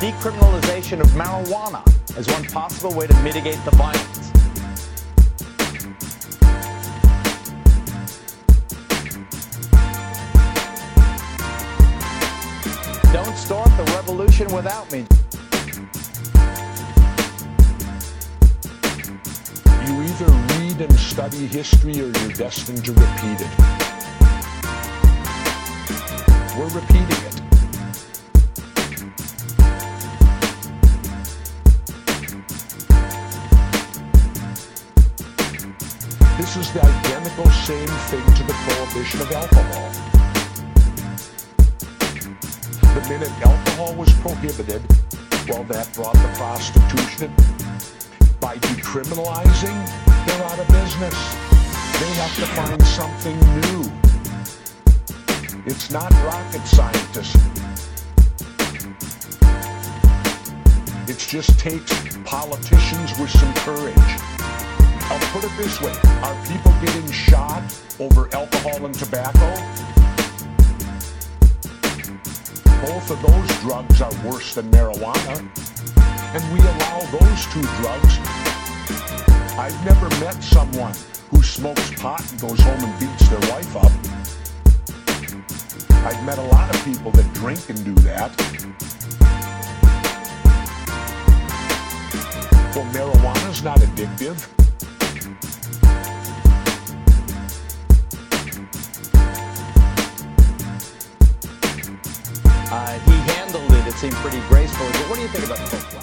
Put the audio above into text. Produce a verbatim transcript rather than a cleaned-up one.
decriminalization of marijuana as one possible way to mitigate the violence. Don't start the revolution without me. You either read and study history or you're destined to repeat it. We're repeating it. This is the identical same thing to the prohibition of alcohol. The minute alcohol was prohibited, well, that brought the prostitution. By decriminalizing, they're out of business. They have to find something new. It's not rocket scientists. It just takes politicians with some courage. I'll put it this way, are people getting shot over alcohol and tobacco? Both of those drugs are worse than marijuana, and we allow those two drugs. I've never met someone who smokes pot and goes home and beats their wife up. I've met a lot of people that drink and do that. Well, marijuana's not addictive. Uh, he handled it, it seemed pretty gracefully, but what do you think about the whole plan?